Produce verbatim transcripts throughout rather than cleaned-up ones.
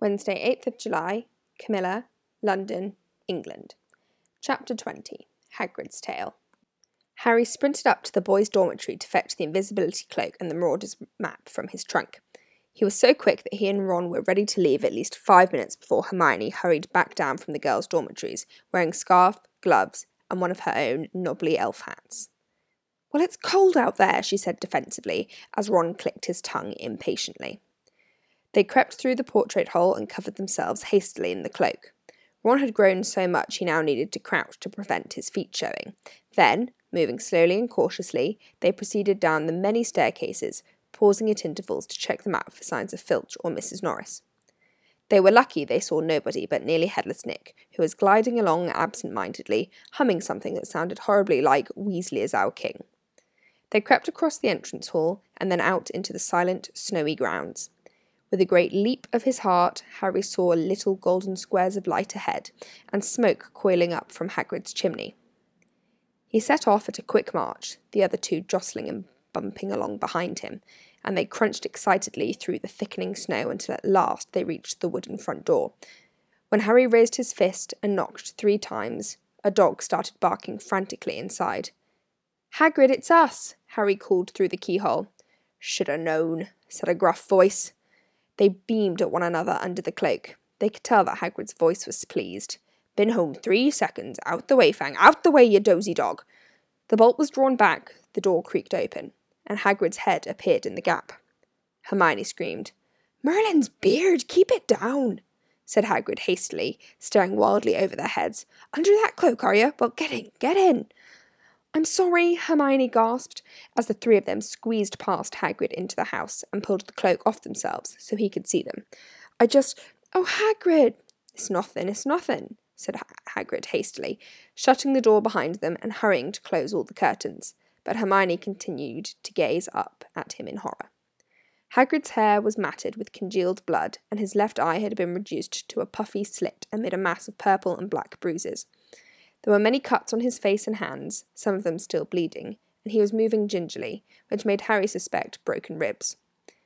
Wednesday, eighth of July, Camilla, London, England. Chapter twenty. Hagrid's Tale. Harry sprinted up to the boys' dormitory to fetch the invisibility cloak and the Marauders map from his trunk. He was so quick that he and Ron were ready to leave at least five minutes before Hermione hurried back down from the girls' dormitories, wearing scarf, gloves, and one of her own knobbly elf hats. "Well, it's cold out there," she said defensively, as Ron clicked his tongue impatiently. They crept through the portrait hole and covered themselves hastily in the cloak. Ron had grown so much he now needed to crouch to prevent his feet showing. Then, moving slowly and cautiously, they proceeded down the many staircases, pausing at intervals to check them out for signs of Filch or Missus Norris. They were lucky they saw nobody but nearly headless Nick, who was gliding along absent-mindedly, humming something that sounded horribly like "Weasley is our king." They crept across the entrance hall and then out into the silent, snowy grounds. With a great leap of his heart, Harry saw little golden squares of light ahead, and smoke coiling up from Hagrid's chimney. He set off at a quick march, the other two jostling and bumping along behind him, and they crunched excitedly through the thickening snow until at last they reached the wooden front door. When Harry raised his fist and knocked three times, a dog started barking frantically inside. "Hagrid, it's us!" Harry called through the keyhole. "Should-a known," said a gruff voice. They beamed at one another under the cloak. They could tell that Hagrid's voice was pleased. "Been home three seconds. Out the way, Fang. Out the way, you dozy dog." The bolt was drawn back, the door creaked open, and Hagrid's head appeared in the gap. Hermione screamed. "Merlin's beard! Keep it down!" said Hagrid hastily, staring wildly over their heads. "Under that cloak, are you? Well, get in, get in!" "I'm sorry," Hermione gasped, as the three of them squeezed past Hagrid into the house and pulled the cloak off themselves so he could see them. "I just... Oh, Hagrid!" "It's nothing, it's nothing," said Hagrid hastily, shutting the door behind them and hurrying to close all the curtains, but Hermione continued to gaze up at him in horror. Hagrid's hair was matted with congealed blood, and his left eye had been reduced to a puffy slit amid a mass of purple and black bruises. There were many cuts on his face and hands, some of them still bleeding, and he was moving gingerly, which made Harry suspect broken ribs.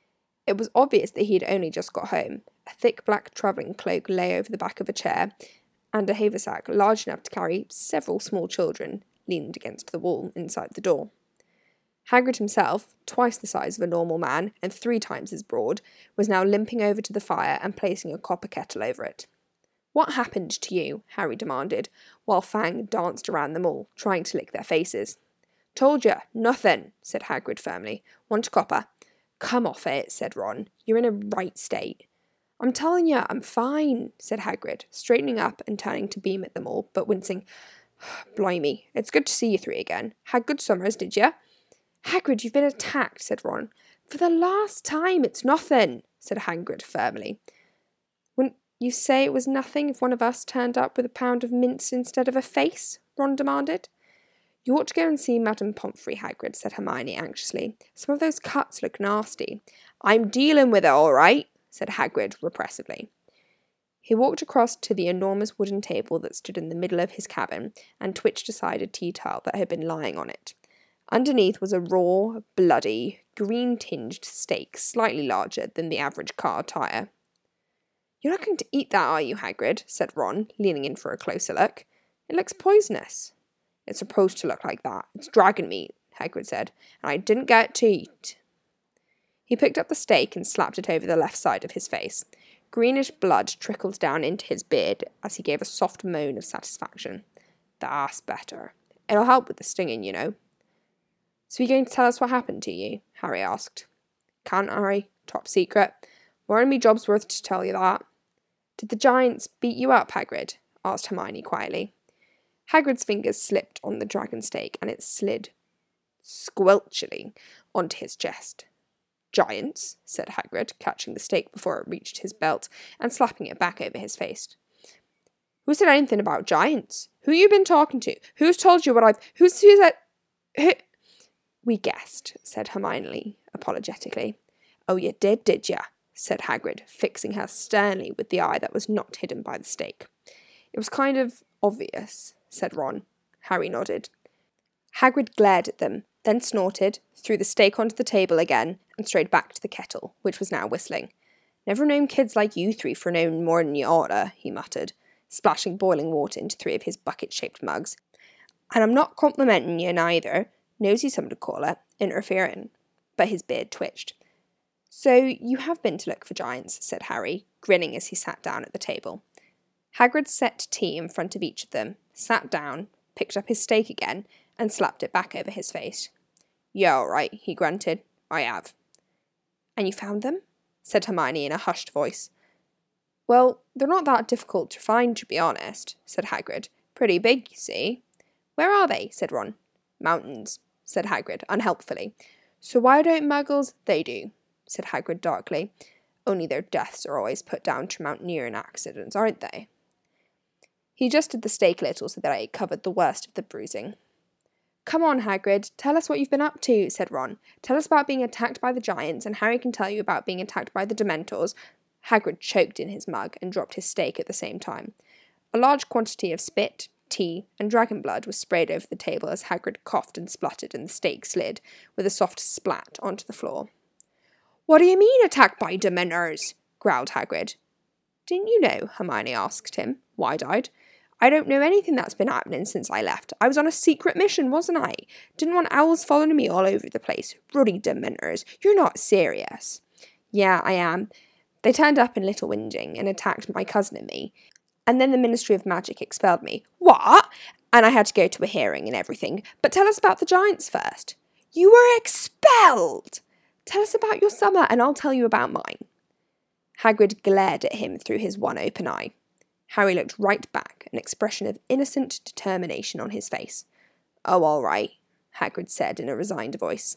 It was obvious that he had only just got home. A thick black travelling cloak lay over the back of a chair, and a haversack large enough to carry several small children leaned against the wall inside the door. Hagrid himself, twice the size of a normal man and three times as broad, was now limping over to the fire and placing a copper kettle over it. "What happened to you?" Harry demanded, while Fang danced around them all, trying to lick their faces. "Told ya, nothing," said Hagrid firmly. "Want copper?" "Come off it," said Ron. "You're in a right state." "I'm telling you, I'm fine," said Hagrid, straightening up and turning to beam at them all, but wincing. "Blimey, it's good to see you three again. Had good summers, did you?" "Hagrid, you've been attacked," said Ron. "For the last time, it's nothing," said Hagrid firmly. "Wouldn't you say it was nothing if one of us turned up with a pound of mince instead of a face?" Ron demanded. "You ought to go and see Madame Pomfrey, Hagrid," said Hermione anxiously. "Some of those cuts look nasty." "I'm dealing with it, all right," said Hagrid repressively. He walked across to the enormous wooden table that stood in the middle of his cabin and twitched aside a tea towel that had been lying on it. Underneath was a raw, bloody, green-tinged steak slightly larger than the average car tyre. "You're not going to eat that, are you, Hagrid?" said Ron, leaning in for a closer look. "It looks poisonous." "It's supposed to look like that. It's dragon meat," Hagrid said, "and I didn't get to eat." He picked up the steak and slapped it over the left side of his face. Greenish blood trickled down into his beard as he gave a soft moan of satisfaction. "That's better. It'll help with the stinging, you know." "So you're going to tell us what happened to you?" Harry asked. "Can't, Harry. Top secret. More than me job's worth to tell you that." "Did the giants beat you up, Hagrid?" asked Hermione quietly. Hagrid's fingers slipped on the dragon steak, and it slid squelchily onto his chest. "Giants?" said Hagrid, catching the steak before it reached his belt and slapping it back over his face. "Who said anything about giants? Who you been talking to? Who's told you what I've... Who's... Who's that... Who... "We guessed," said Hermione apologetically. "Oh, you did, did ya?" said Hagrid, fixing her sternly with the eye that was not hidden by the steak. "It was kind of obvious," said Ron. Harry nodded. Hagrid glared at them, then snorted, threw the steak onto the table again, and strayed back to the kettle, which was now whistling. Never known kids like you three for knowing more than you oughta, he muttered, splashing boiling water into three of his bucket-shaped mugs. And I'm not complimenting you neither, nosy some would call it, interfering. But his beard twitched. So you have been to look for giants, said Harry, grinning as he sat down at the table. Hagrid set tea in front of each of them, sat down, picked up his steak again, and slapped it back over his face. Yeah, all right, he grunted. I have. And you found them? Said Hermione in a hushed voice. Well, they're not that difficult to find, to be honest, said Hagrid. Pretty big, you see. Where are they? Said Ron. Mountains, said Hagrid, unhelpfully. So why don't muggles? They do, said Hagrid darkly. Only their deaths are always put down to mountaineering accidents, aren't they? He adjusted the steak a little so that it covered the worst of the bruising. Come on, Hagrid, tell us what you've been up to, said Ron. Tell us about being attacked by the giants, and Harry can tell you about being attacked by the Dementors. Hagrid choked in his mug and dropped his steak at the same time. A large quantity of spit, tea, and dragon blood was sprayed over the table as Hagrid coughed and spluttered and the steak slid, with a soft splat, onto the floor. What do you mean, attacked by Dementors? Growled Hagrid. Didn't you know? Hermione asked him, wide-eyed. I don't know anything that's been happening since I left. I was on a secret mission, wasn't I? Didn't want owls following me all over the place. Ruddy Dementors. You're not serious. Yeah, I am. They turned up in Little Whinging and attacked my cousin and me. And then the Ministry of Magic expelled me. What? And I had to go to a hearing and everything. But tell us about the giants first. You were expelled! Tell us about your summer and I'll tell you about mine. Hagrid glared at him through his one open eye. Harry looked right back, an expression of innocent determination on his face. Oh, all right, Hagrid said in a resigned voice.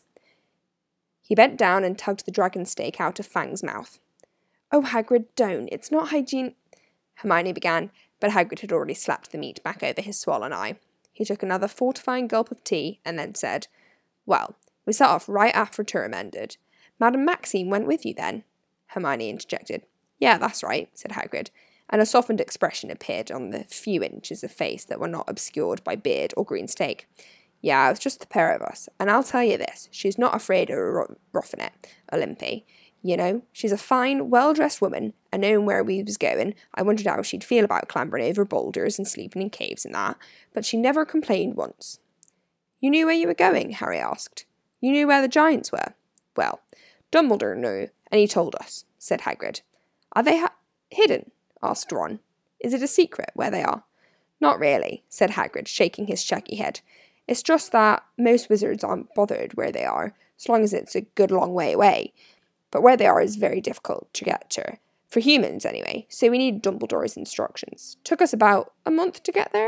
He bent down and tugged the dragon steak out of Fang's mouth. Oh, Hagrid, don't. It's not hygiene... Hermione began, but Hagrid had already slapped the meat back over his swollen eye. He took another fortifying gulp of tea and then said, Well, we set off right after term ended. Madame Maxime went with you then? Hermione interjected. Yeah, that's right, said Hagrid, and a softened expression appeared on the few inches of face that were not obscured by beard or green steak. Yeah, it was just the pair of us, and I'll tell you this, she's not afraid of a roughing it, Olympe. You know, she's a fine, well-dressed woman, and knowing where we was going, I wondered how she'd feel about clambering over boulders and sleeping in caves and that, but she never complained once. You knew where you were going? Harry asked. You knew where the giants were? Well, Dumbledore knew, and he told us, said Hagrid. Are they ha- hidden? Asked Ron. Is it a secret where they are? Not really, said Hagrid, shaking his shaggy head. It's just that most wizards aren't bothered where they are, as long as it's a good long way away. But where they are is very difficult to get to, for humans anyway, so we need Dumbledore's instructions. Took us about a month to get there.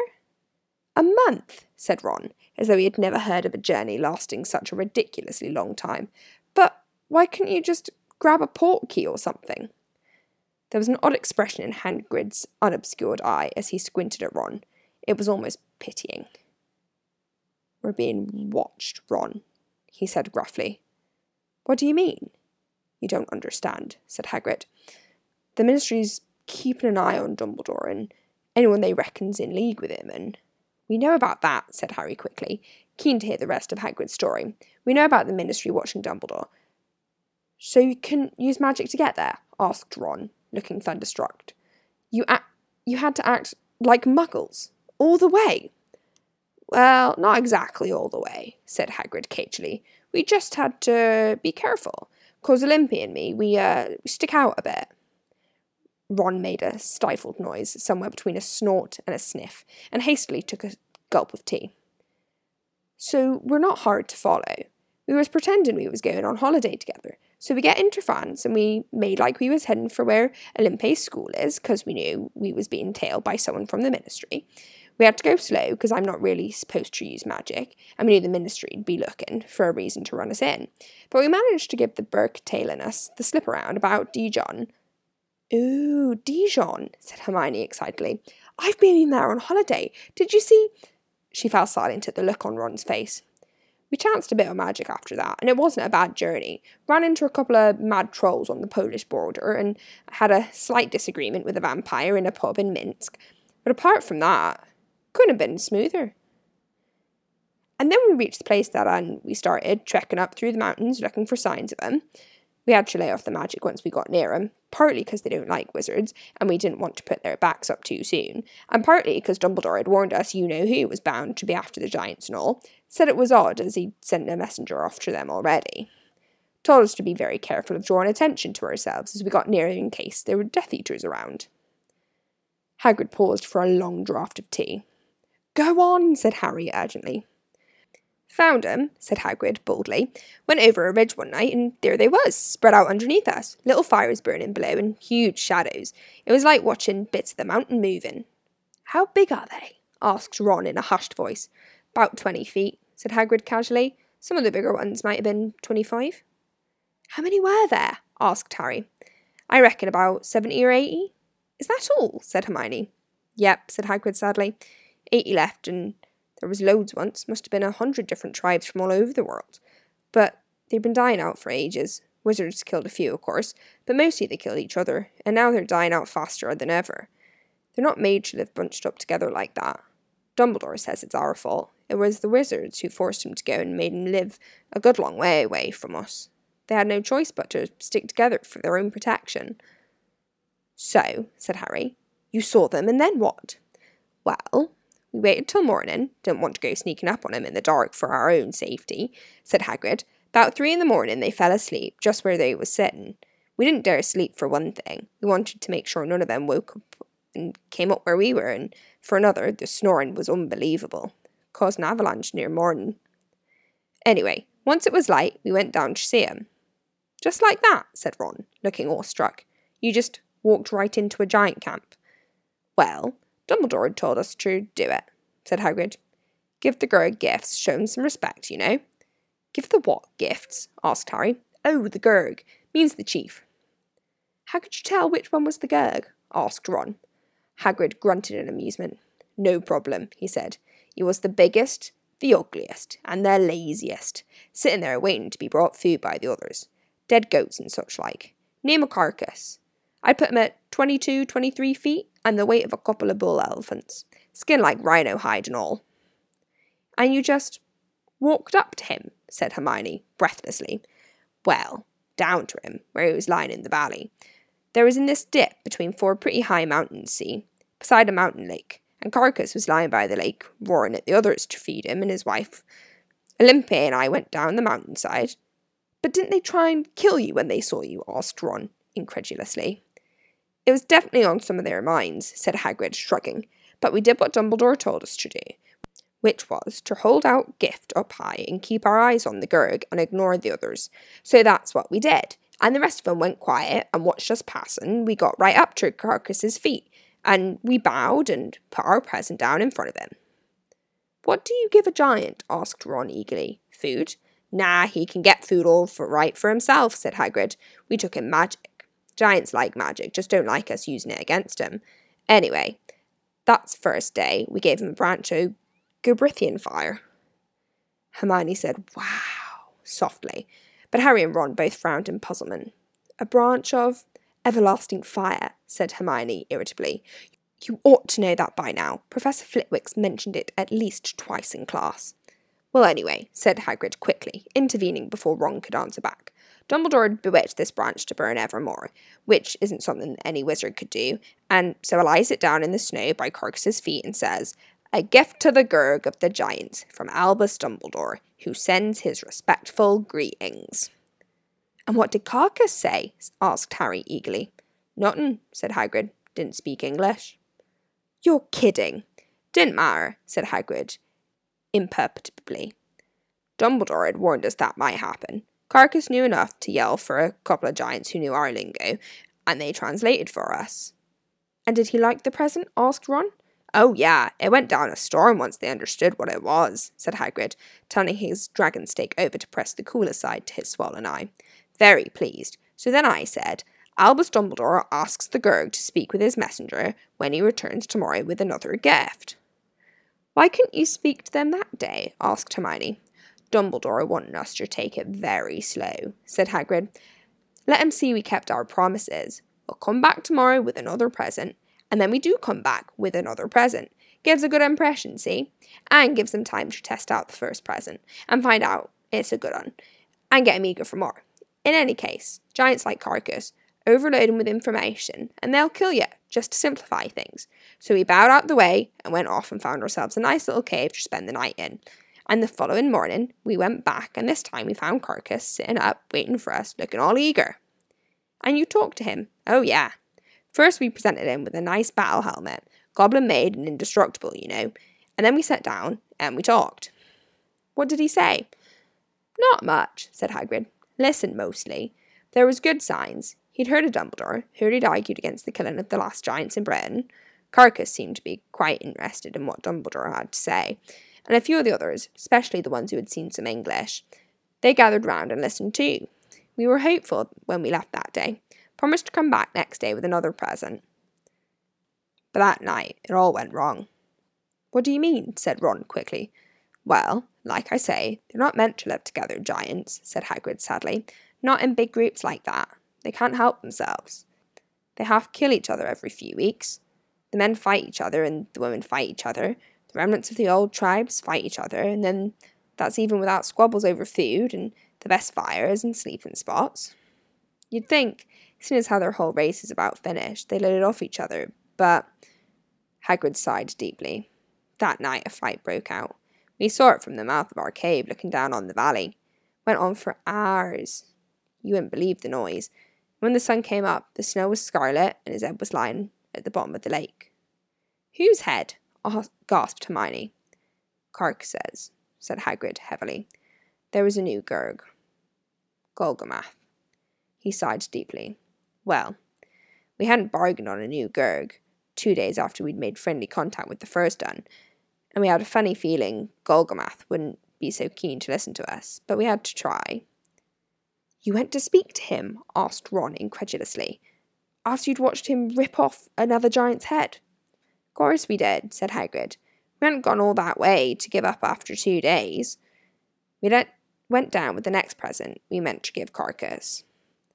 A month, said Ron, as though he had never heard of a journey lasting such a ridiculously long time. But why couldn't you just grab a portkey or something? There was an odd expression in Hagrid's unobscured eye as he squinted at Ron. It was almost pitying. We're being watched, Ron, he said gruffly. What do you mean? You don't understand, said Hagrid. The Ministry's keeping an eye on Dumbledore and anyone they reckon's in league with him, and... We know about that, said Harry quickly, keen to hear the rest of Hagrid's story. We know about the Ministry watching Dumbledore. So you can use magic to get there? Asked Ron, looking thunderstruck. You act, you had to act like muggles, all the way. Well, not exactly all the way, said Hagrid cagily. We just had to be careful, 'cause Olympe and me, we, uh, we stick out a bit. Ron made a stifled noise, somewhere between a snort and a sniff, and hastily took a gulp of tea. So we're not hard to follow. We was pretending we was going on holiday together. So we get into France, and we made like we was heading for where Olympe's school is, 'cause we knew we was being tailed by someone from the Ministry. We had to go slow, because I'm not really supposed to use magic, and we knew the Ministry'd be looking for a reason to run us in. But we managed to give the Burke tailing us the slip around about Dijon. Ooh, Dijon, said Hermione excitedly. I've been there on holiday. Did you see... She fell silent at the look on Ron's face. We chanced a bit of magic after that, and it wasn't a bad journey. Ran into a couple of mad trolls on the Polish border, and had a slight disagreement with a vampire in a pub in Minsk. But apart from that, couldn't have been smoother. And then we reached the place that and we started trekking up through the mountains looking for signs of them. We had to lay off the magic once we got near 'em, partly because they don't like wizards, and we didn't want to put their backs up too soon, and partly because Dumbledore had warned us you-know-who was bound to be after the giants and all, said it was odd as he'd sent a messenger off to them already. Told us to be very careful of drawing attention to ourselves as we got near in case there were Death Eaters around. Hagrid paused for a long draught of tea. "Go on," said Harry urgently. "Found 'em," said Hagrid boldly. "Went over a ridge one night, and there they was, spread out underneath us. Little fires burning below, and huge shadows. It was like watching bits of the mountain moving." "How big are they?" asked Ron in a hushed voice. "About twenty feet," said Hagrid casually. "Some of the bigger ones might have been twenty-five." "How many were there?" asked Harry. "I reckon about seventy or eighty." "Is that all?" said Hermione. "Yep," said Hagrid sadly. "Eighty left, and there was loads once. Must have been a hundred different tribes from all over the world. But they've been dying out for ages. Wizards killed a few, of course, but mostly they killed each other, and now they're dying out faster than ever. They're not made to live bunched up together like that. Dumbledore says it's our fault. It was the wizards who forced him to go and made him live a good long way away from us. They had no choice but to stick together for their own protection." "So," said Harry, "you saw them, and then what?" "Well, we waited till morning, didn't want to go sneaking up on 'em in the dark for our own safety," said Hagrid. "About three in the morning they fell asleep, just where they was sitting. We didn't dare sleep for one thing. We wanted to make sure none of them woke up and came up where we were, and for another, the snoring was unbelievable. Caused an avalanche near morning. Anyway, once it was light, we went down to see 'em." "Just like that," said Ron, looking awestruck. "You just walked right into a giant camp?" "Well, Dumbledore had told us to do it," said Hagrid. "Give the Gurg gifts, show 'em some respect, you know." "Give the what gifts?" asked Harry. "Oh, the Gurg. Means the chief." "How could you tell which one was the Gurg?" asked Ron. Hagrid grunted in amusement. "No problem," he said. "He was the biggest, the ugliest, and the laziest, sitting there waiting to be brought food by the others. Dead goats and such like. Name a carcass. I put him at twenty-two, twenty-three feet, and the weight of a couple of bull elephants. Skin like rhino hide and all." "And you just walked up to him?" said Hermione, breathlessly. "Well, down to him, where he was lying in the valley. There was in this dip between four pretty high mountains, see, beside a mountain lake, and Carcass was lying by the lake, roaring at the others to feed him and his wife. Olympe and I went down the mountainside." "But didn't they try and kill you when they saw you?" asked Ron, incredulously. "It was definitely on some of their minds," said Hagrid, shrugging, "but we did what Dumbledore told us to do, which was to hold out Gift up high and keep our eyes on the Gurg and ignore the others. So that's what we did, and the rest of them went quiet and watched us pass, and we got right up to Carcass's feet, and we bowed and put our present down in front of him." "What do you give a giant?" asked Ron eagerly. "Food?" "Nah, he can get food all for right for himself," said Hagrid. "We took him magic. Giants like magic, just don't like us using it against him. Anyway, that's first day. We gave him a branch of Gobrithian fire." Hermione said, "Wow," softly, but Harry and Ron both frowned in puzzlement. "A branch of everlasting fire," said Hermione irritably. "You ought to know that by now. Professor Flitwick's mentioned it at least twice in class." "Well, anyway," said Hagrid quickly, intervening before Ron could answer back. "Dumbledore had bewitched this branch to burn evermore, which isn't something that any wizard could do, and so he lies it down in the snow by Carcass's feet and says, 'A gift to the Gurg of the Giants, from Albus Dumbledore, who sends his respectful greetings.'" "And what did Carcass say?" asked Harry eagerly. "Nothin'," said Hagrid. "Didn't speak English." "You're kidding." "Didn't matter," said Hagrid imperturbably. "Dumbledore had warned us that might happen. Carcass knew enough to yell for a couple of giants who knew our lingo, and they translated for us." "And did he like the present?" asked Ron. "Oh, yeah, it went down a storm once they understood what it was," said Hagrid, turning his dragon stake over to press the cooler side to his swollen eye. "Very pleased. So then I said, 'Albus Dumbledore asks the Gurg to speak with his messenger when he returns tomorrow with another gift.'" "Why couldn't you speak to them that day?" asked Hermione. "Dumbledore wanted us to take it very slow," said Hagrid. "Let him see we kept our promises. We'll come back tomorrow with another present, and then we do come back with another present. Gives a good impression, see? And gives them time to test out the first present, and find out it's a good one, and get him eager for more. In any case, giants like Carcass overload them with information, and they'll kill you, just to simplify things. So we bowed out the way and went off and found ourselves a nice little cave to spend the night in. And the following morning, we went back, and this time we found Carcass sitting up, waiting for us, looking all eager. And you talked to him? Oh, yeah. First, we presented him with a nice battle helmet, goblin-made and indestructible, you know. And then we sat down, and we talked. What did he say? Not much, said Hagrid. Listened, mostly. There was good signs. He'd heard of Dumbledore, heard he'd argued against the killing of the last giants in Britain. Carcass seemed to be quite interested in what Dumbledore had to say, and a few of the others, especially the ones who had seen some English, they gathered round and listened too. We were hopeful when we left that day, promised to come back next day with another present. But that night, it all went wrong. What do you mean? Said Ron quickly. Well, like I say, they're not meant to live together, giants, said Hagrid sadly. Not in big groups like that. They can't help themselves. They half kill each other every few weeks. The men fight each other and the women fight each other. The remnants of the old tribes fight each other, and then that's even without squabbles over food and the best fires and sleeping spots. You'd think, seeing as how their whole race is about finished, they let it off each other, but Hagrid sighed deeply. That night a fight broke out. We saw it from the mouth of our cave looking down on the valley. Went on for hours. You wouldn't believe the noise. When the sun came up, the snow was scarlet and his head was lying at the bottom of the lake. Whose head? Oh, gasped Hermione. Carcass's, said Hagrid heavily. There was a new Gurg. Golgamath. He sighed deeply. Well, we hadn't bargained on a new Gurg, two days after we'd made friendly contact with the first un, and we had a funny feeling Golgamath wouldn't be so keen to listen to us, but we had to try. You went to speak to him? Asked Ron incredulously. After you'd watched him rip off another giant's head? Of course we did, said Hagrid. We hadn't gone all that way to give up after two days. We let, went down with the next present we meant to give Carcass.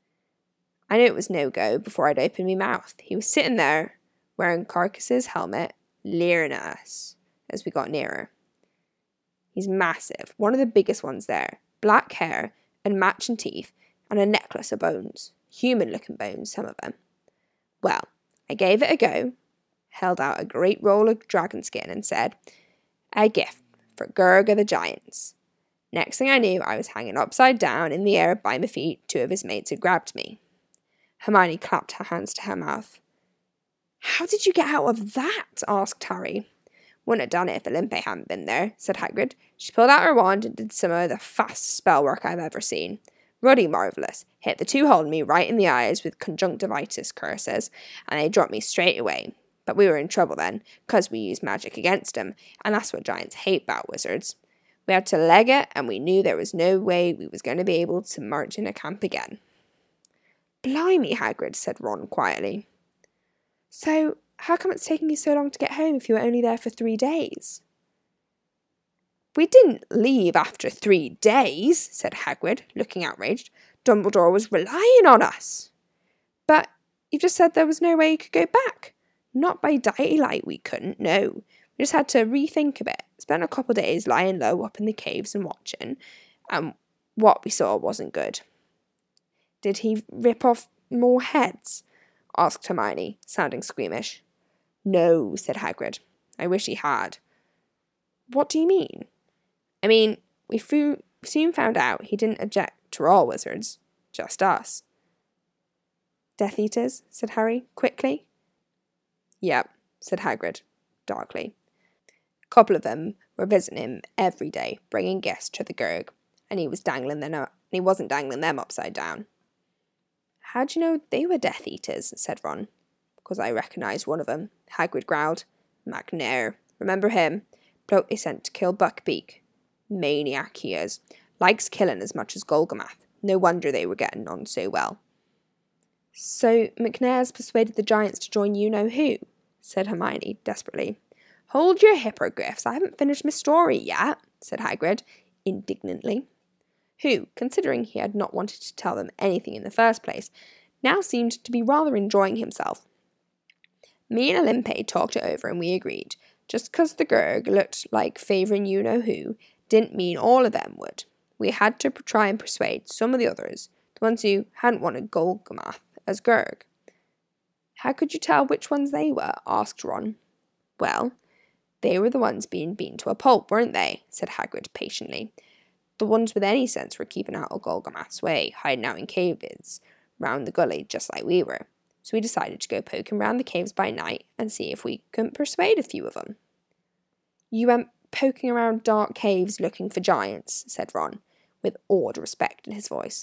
I knew it was no go before I'd opened my mouth. He was sitting there, wearing Carcass's helmet, leering at us as we got nearer. He's massive, one of the biggest ones there, black hair and matching teeth, and a necklace of bones, human-looking bones, some of them. Well, I gave it a go, held out a great roll of dragon skin and said, a gift for Gurg of the Giants. Next thing I knew, I was hanging upside down in the air by my feet. Two of his mates had grabbed me. Hermione clapped her hands to her mouth. How did you get out of that? Asked Harry. Wouldn't have done it if Olympe hadn't been there, said Hagrid. She pulled out her wand and did some of the fastest spell work I've ever seen. Ruddy marvellous. Hit the two holding me right in the eyes with conjunctivitis curses, and they dropped me straight away. But we were in trouble then, 'cause we used magic against them, and that's what giants hate about wizards. We had to leg it, and we knew there was no way we was going to be able to march in a camp again. Blimey, Hagrid, said Ron quietly. So, how come it's taking you so long to get home if you were only there for three days? We didn't leave after three days, said Hagrid, looking outraged. Dumbledore was relying on us. But you just said there was no way you could go back. Not by daylight we couldn't, no. We just had to rethink a bit. Spent a couple of days lying low up in the caves and watching, and what we saw wasn't good. Did he rip off more heads? Asked Hermione, sounding squeamish. No, said Hagrid. I wish he had. What do you mean? I mean, we fo- soon found out he didn't object to all wizards, just us. Death Eaters, said Harry, quickly. Yep, said Hagrid, darkly. A couple of them were visiting him every day, bringing gifts to the Gurg, and he was dangling them up, and he wasn't dangling them upside down. How do you know they were Death Eaters? Said Ron. Because I recognised one of them, Hagrid growled. McNair. Remember him? Bloke they sent to kill Buckbeak. Maniac he is. Likes killing as much as Golgamath. No wonder they were getting on so well. So McNair's persuaded the giants to join you-know-who? Said Hermione desperately. Hold your hippogriffs, I haven't finished my story yet, said Hagrid, indignantly. Who, considering he had not wanted to tell them anything in the first place, now seemed to be rather enjoying himself. Me and Olympe talked it over and we agreed. Just 'cause the Gurg looked like favouring you-know-who didn't mean all of them would. We had to try and persuade some of the others the ones who hadn't wanted Golgamath as Gurg. How could you tell which ones they were? Asked Ron. Well, they were the ones being beaten to a pulp, weren't they? Said Hagrid patiently. The ones with any sense were keeping out of Golgamath's way, hiding out in caves round the gully, just like we were. So we decided to go poking round the caves by night and see if we couldn't persuade a few of them. You went poking around dark caves looking for giants, said Ron, with awed respect in his voice.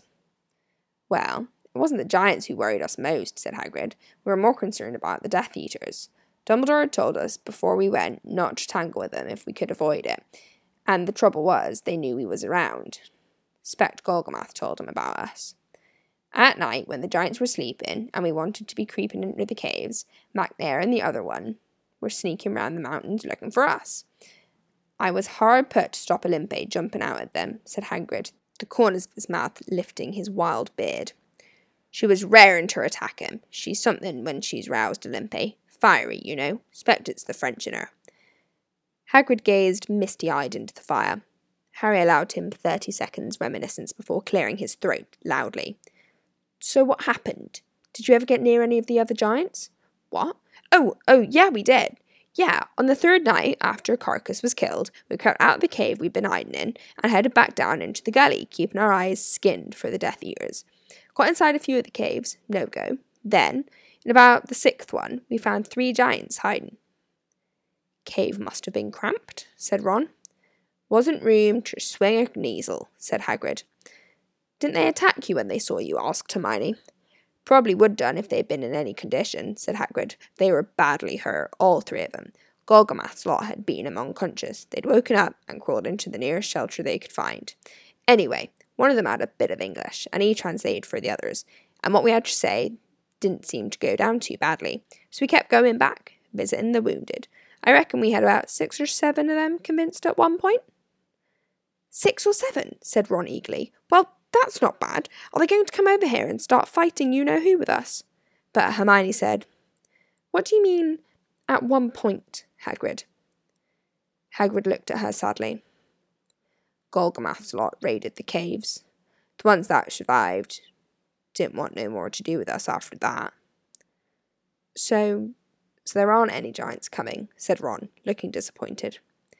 Well, it wasn't the giants who worried us most, said Hagrid. We were more concerned about the Death Eaters. Dumbledore had told us before we went not to tangle with them if we could avoid it, and the trouble was they knew we was around. Spect Golgamath told them about us. At night, when the giants were sleeping, and we wanted to be creeping into the caves, MacNair and the other one were sneaking round the mountains looking for us. I was hard put to stop Olympe jumping out at them, said Hagrid, the corners of his mouth lifting his wild beard. She was raring to attack him. She's something when she's roused, Olympe. Fiery, you know. 'Spect it's the French in her. Hagrid gazed misty-eyed into the fire. Harry allowed him thirty seconds' reminiscence before clearing his throat loudly. So what happened? Did you ever get near any of the other giants? What? Oh, oh, yeah, we did. Yeah, on the third night after Carcus was killed, we crept out of the cave we'd been hiding in and headed back down into the gully, keeping our eyes skinned for the Death Eaters. Got inside a few of the caves, no go. Then, in about the sixth one, we found three giants hiding. Cave must have been cramped, said Ron. Wasn't room to swing a kneesel, said Hagrid. Didn't they attack you when they saw you? Asked Hermione. Probably would done if they'd been in any condition, said Hagrid. They were badly hurt, all three of them. Golgamath's lot had beaten them unconscious. They'd woken up and crawled into the nearest shelter they could find. Anyway, one of them had a bit of English, and he translated for the others, and what we had to say didn't seem to go down too badly, so we kept going back, visiting the wounded. I reckon we had about six or seven of them convinced at one point. Six or seven, said Ron eagerly. Well, that's not bad. Are they going to come over here and start fighting you-know-who with us? But Hermione said, What do you mean, at one point, Hagrid? Hagrid looked at her sadly. Golgamath's lot raided the caves. The ones that survived didn't want no more to do with us after that. So, so there aren't any giants coming, said Ron, looking disappointed.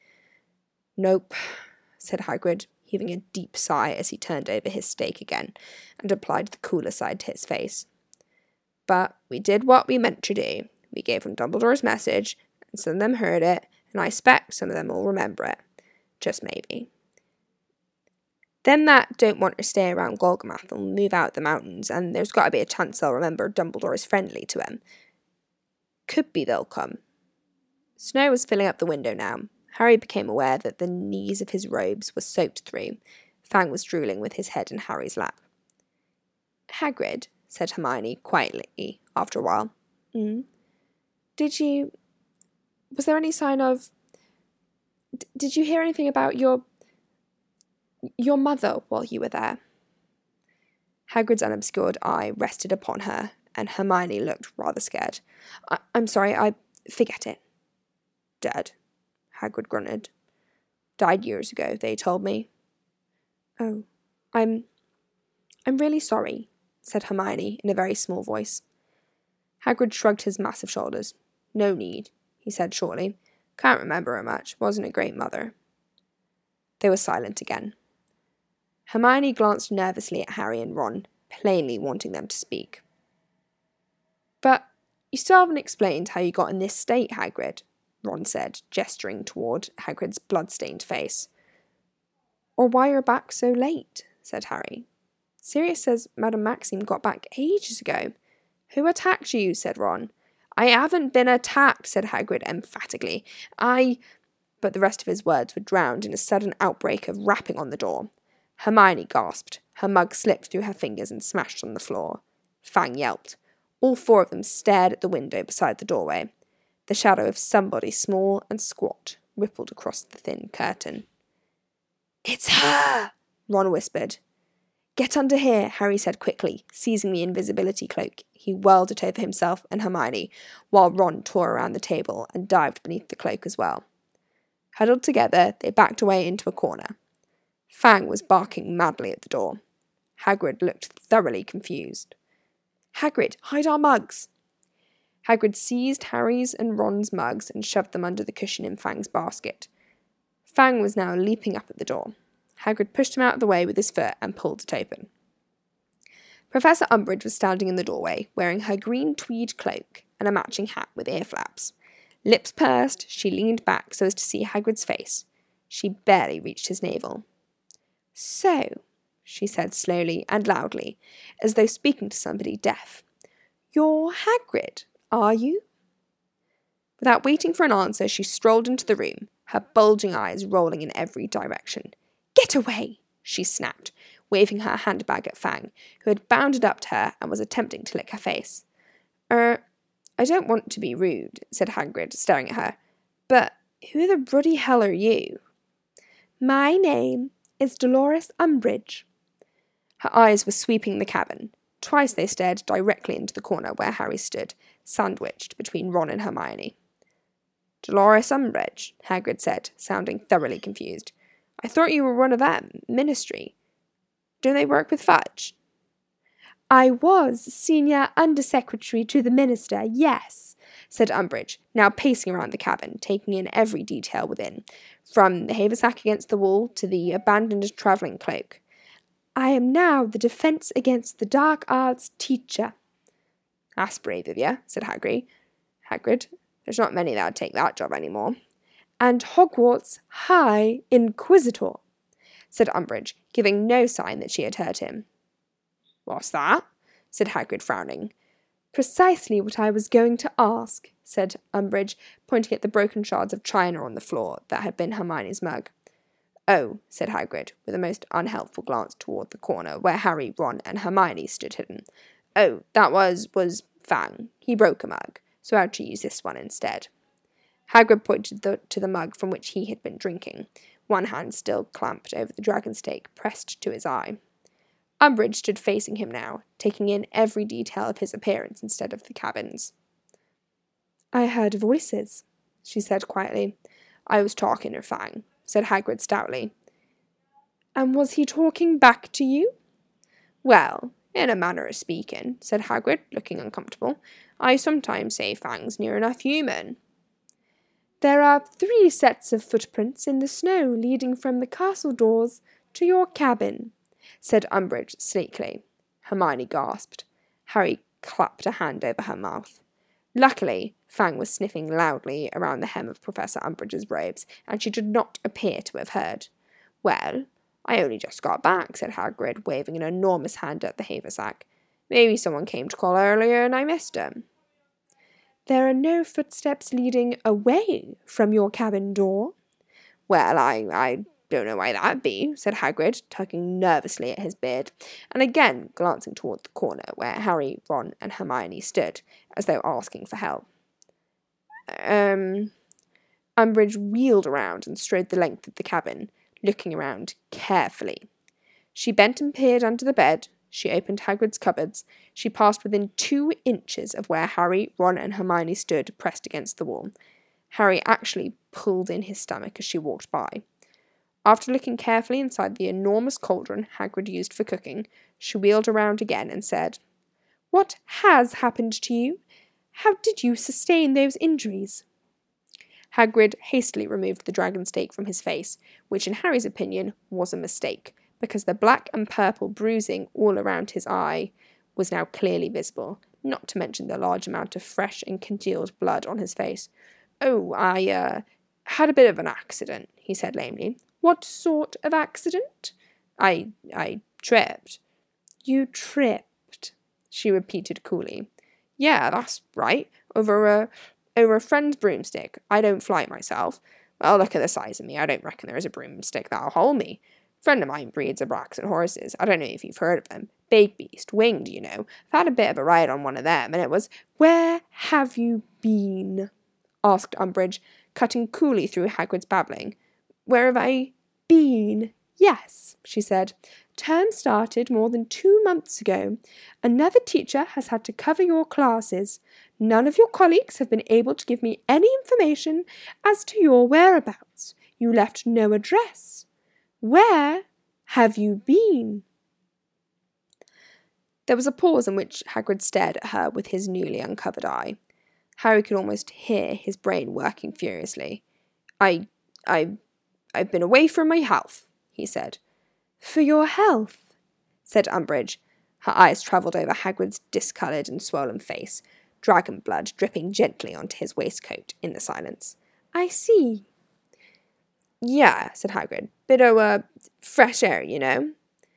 Nope, said Hagrid, heaving a deep sigh as he turned over his steak again and applied the cooler side to his face. But we did what we meant to do. We gave them Dumbledore's message, and some of them heard it, and I expect some of them will remember it. Just maybe. Them that don't want to stay around Golgamath will move out the mountains, and there's got to be a chance they'll remember Dumbledore is friendly to them. Could be they'll come. Snow was filling up the window now. Harry became aware that the knees of his robes were soaked through. Fang was drooling with his head in Harry's lap. Hagrid, said Hermione quietly after a while. Mm? Did you... Was there any sign of... D- did you hear anything about your... your mother while you were there? Hagrid's unobscured eye rested upon her, and Hermione looked rather scared. I- I'm sorry, I... forget it. Dead. Hagrid grunted. Died years ago, they told me. Oh, I'm... I'm really sorry, said Hermione in a very small voice. Hagrid shrugged his massive shoulders. No need, he said shortly. Can't remember her much. Wasn't a great mother. They were silent again. Hermione glanced nervously at Harry and Ron, plainly wanting them to speak. But you still haven't explained how you got in this state, Hagrid, Ron said, gesturing toward Hagrid's blood-stained face. Or why you're back so late, said Harry. Sirius says Madame Maxime got back ages ago. Who attacked you, said Ron. I haven't been attacked, said Hagrid emphatically. I... But the rest of his words were drowned in a sudden outbreak of rapping on the door. Hermione gasped. Her mug slipped through her fingers and smashed on the floor. Fang yelped. All four of them stared at the window beside the doorway. The shadow of somebody small and squat rippled across the thin curtain. It's her, Ron whispered. Get under here, Harry said quickly, seizing the invisibility cloak. He whirled it over himself and Hermione, while Ron tore around the table and dived beneath the cloak as well. Huddled together, they backed away into a corner. Fang was barking madly at the door. Hagrid looked thoroughly confused. Hagrid, hide our mugs! Hagrid seized Harry's and Ron's mugs and shoved them under the cushion in Fang's basket. Fang was now leaping up at the door. Hagrid pushed him out of the way with his foot and pulled it open. Professor Umbridge was standing in the doorway, wearing her green tweed cloak and a matching hat with ear flaps. Lips pursed, she leaned back so as to see Hagrid's face. She barely reached his navel. So, she said slowly and loudly, as though speaking to somebody deaf. You're Hagrid, are you? Without waiting for an answer, she strolled into the room, her bulging eyes rolling in every direction. Get away, she snapped, waving her handbag at Fang, who had bounded up to her and was attempting to lick her face. Er, I don't want to be rude, said Hagrid, staring at her, but who the bloody hell are you? My name is Dolores Umbridge. Her eyes were sweeping the cabin. Twice they stared directly into the corner where Harry stood, sandwiched between Ron and Hermione. Dolores Umbridge, Hagrid said, sounding thoroughly confused. I thought you were one of them, Ministry. Don't they work with Fudge? I was Senior Undersecretary to the Minister, yes, said Umbridge, now pacing around the cabin, taking in every detail within, from the haversack against the wall to the abandoned travelling cloak. I am now the Defence Against the Dark Arts teacher. That's brave of you, said Hagrid. Hagrid, there's not many that would take that job anymore. And Hogwarts High Inquisitor, said Umbridge, giving no sign that she had heard him. What's that? Said Hagrid, frowning. Precisely what I was going to ask, said Umbridge, pointing at the broken shards of china on the floor that had been Hermione's mug. Oh, said Hagrid, with a most unhelpful glance toward the corner where Harry, Ron, and Hermione stood hidden. Oh, that was, was Fang. He broke a mug, so I had to use this one instead. Hagrid pointed the, to the mug from which he had been drinking, one hand still clamped over the dragon stake pressed to his eye. Umbridge stood facing him now, taking in every detail of his appearance instead of the cabin's. I heard voices, she said quietly. I was talking to Fang, said Hagrid stoutly. And was he talking back to you? Well, in a manner of speaking, said Hagrid, looking uncomfortable. I sometimes say Fang's near enough human. There are three sets of footprints in the snow leading from the castle doors to your cabin, said Umbridge sleekly. Hermione gasped. Harry clapped a hand over her mouth. Luckily, Fang was sniffing loudly around the hem of Professor Umbridge's robes, and she did not appear to have heard. Well, I only just got back, said Hagrid, waving an enormous hand at the haversack. Maybe someone came to call earlier and I missed him. There are no footsteps leading away from your cabin door. Well, I, I don't know why that'd be, said Hagrid, tugging nervously at his beard, and again glancing toward the corner where Harry, Ron, and Hermione stood, as though asking for help. Um... Umbridge wheeled around and strode the length of the cabin, looking around carefully. She bent and peered under the bed. She opened Hagrid's cupboards. She passed within two inches of where Harry, Ron, and Hermione stood pressed against the wall. Harry actually pulled in his stomach as she walked by. After looking carefully inside the enormous cauldron Hagrid used for cooking, she wheeled around again and said, What has happened to you? How did you sustain those injuries? Hagrid hastily removed the dragon stake from his face, which in Harry's opinion was a mistake, because the black and purple bruising all around his eye was now clearly visible, not to mention the large amount of fresh and congealed blood on his face. Oh, I, uh, had a bit of an accident, he said lamely. What sort of accident? I, I tripped. You tripped, she repeated coolly. Yeah, that's right, over a, over a friend's broomstick. I don't fly myself. Well, look at the size of me. I don't reckon there is a broomstick that'll hold me. Friend of mine breeds Abraxan horses. I don't know if you've heard of them. Big beast, winged, you know. I've had a bit of a ride on one of them, and it was... Where have you been? Asked Umbridge, cutting coolly through Hagrid's babbling. Where have I been? Yes, she said. Term started more than two months ago. Another teacher has had to cover your classes. None of your colleagues have been able to give me any information as to your whereabouts. You left no address. Where have you been? There was a pause in which Hagrid stared at her with his newly uncovered eye. Harry could almost hear his brain working furiously. I, I, I've been away from my health, he said. For your health, said Umbridge. Her eyes travelled over Hagrid's discoloured and swollen face, dragon blood dripping gently onto his waistcoat in the silence. I see. Yeah, said Hagrid. Bit o' uh, fresh air, you know.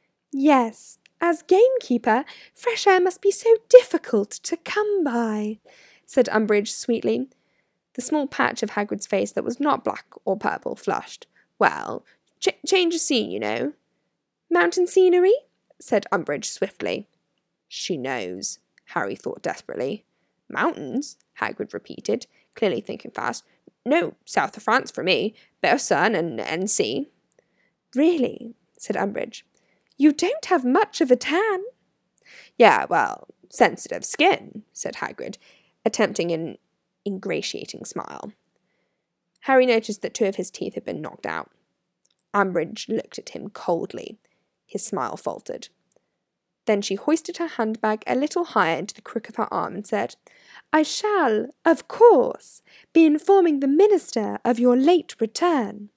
Yes, as gamekeeper, fresh air must be so difficult to come by, said Umbridge sweetly. The small patch of Hagrid's face that was not black or purple flushed. Well, ch- change of scene, you know. Mountain scenery? Said Umbridge swiftly. She knows, Harry thought desperately. Mountains? Hagrid repeated, clearly thinking fast. No, south of France for me. Bit of sun and, and sea. Really? Said Umbridge. You don't have much of a tan. Yeah, well, sensitive skin, said Hagrid, attempting an ingratiating smile. Harry noticed that two of his teeth had been knocked out. Umbridge looked at him coldly. His smile faltered. Then she hoisted her handbag a little higher into the crook of her arm and said, I shall, of course, be informing the minister of your late return.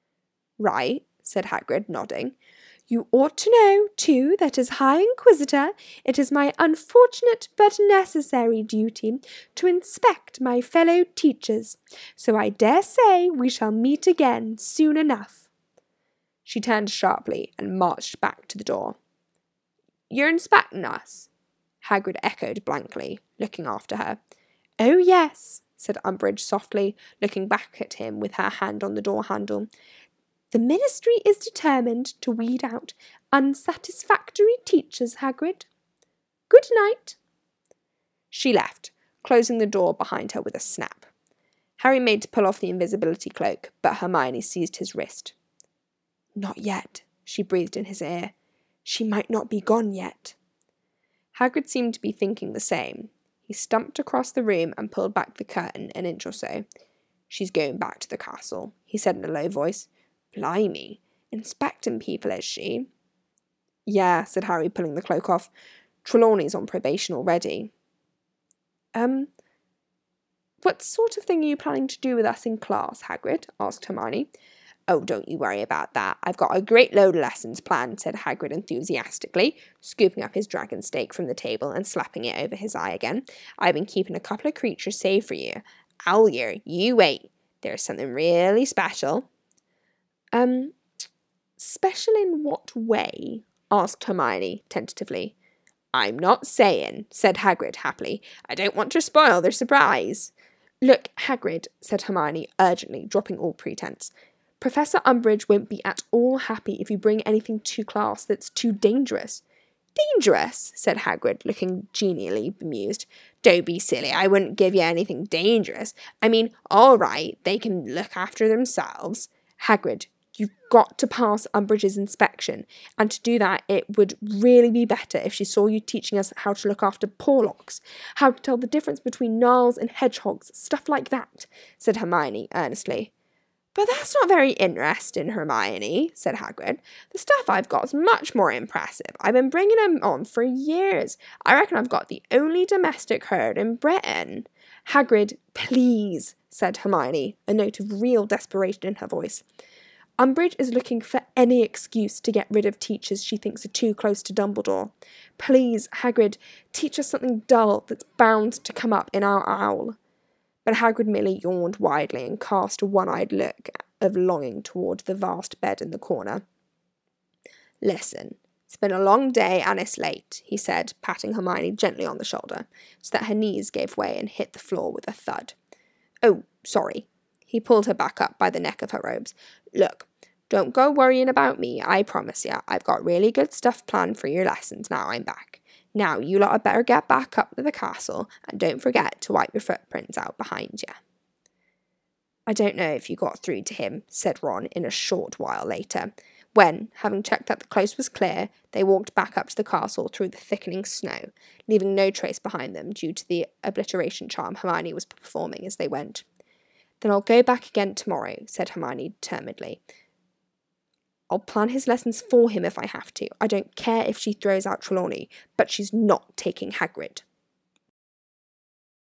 Right, said Hagrid, nodding. You ought to know, too, that as High Inquisitor, it is my unfortunate but necessary duty to inspect my fellow teachers, so I dare say we shall meet again soon enough. She turned sharply and marched back to the door. You're inspecting us? Hagrid echoed blankly, looking after her. Oh, yes, said Umbridge softly, looking back at him with her hand on the door handle. The ministry is determined to weed out unsatisfactory teachers, Hagrid. Good night. She left, closing the door behind her with a snap. Harry made to pull off the invisibility cloak, but Hermione seized his wrist. Not yet, she breathed in his ear. She might not be gone yet. Hagrid seemed to be thinking the same. He stumped across the room and pulled back the curtain an inch or so. She's going back to the castle, he said in a low voice. Blimey, inspecting people, is she? Yeah, said Harry, pulling the cloak off. Trelawney's on probation already. Um, what sort of thing are you planning to do with us in class, Hagrid? Asked Hermione. Oh, don't you worry about that. I've got a great load of lessons planned, said Hagrid enthusiastically, scooping up his dragon steak from the table and slapping it over his eye again. I've been keeping a couple of creatures saved for you. Owlier, you wait. There's something really special. Um, special in what way? Asked Hermione tentatively. I'm not saying, said Hagrid happily. I don't want to spoil their surprise. Look, Hagrid, said Hermione urgently, dropping all pretense. Professor Umbridge won't be at all happy if you bring anything to class that's too dangerous. Dangerous, said Hagrid, looking genially bemused. Don't be silly, I wouldn't give you anything dangerous. I mean, all right, they can look after themselves. Hagrid, you've got to pass Umbridge's inspection, and to do that it would really be better if she saw you teaching us how to look after Porlocks, how to tell the difference between gnarls and hedgehogs, stuff like that, said Hermione earnestly. But that's not very interesting, Hermione, said Hagrid. The stuff I've got is much more impressive. I've been bringing 'em on for years. I reckon I've got the only domestic herd in Britain. Hagrid, please, said Hermione, a note of real desperation in her voice. Umbridge is looking for any excuse to get rid of teachers she thinks are too close to Dumbledore. Please, Hagrid, teach us something dull that's bound to come up in our owl. But Hagrid merely yawned widely and cast a one-eyed look of longing toward the vast bed in the corner. Listen, it's been a long day and it's late, he said, patting Hermione gently on the shoulder, so that her knees gave way and hit the floor with a thud. Oh, sorry. He pulled her back up by the neck of her robes. Look, don't go worrying about me, I promise you. I've got really good stuff planned for your lessons now I'm back. Now, you lot had better get back up to the castle, and don't forget to wipe your footprints out behind you. I don't know if you got through to him, said Ron in a short while later, when, having checked that the close was clear, they walked back up to the castle through the thickening snow, leaving no trace behind them due to the obliteration charm Hermione was performing as they went. Then I'll go back again tomorrow, said Hermione determinedly. I'll plan his lessons for him if I have to. I don't care if she throws out Trelawney, but she's not taking Hagrid.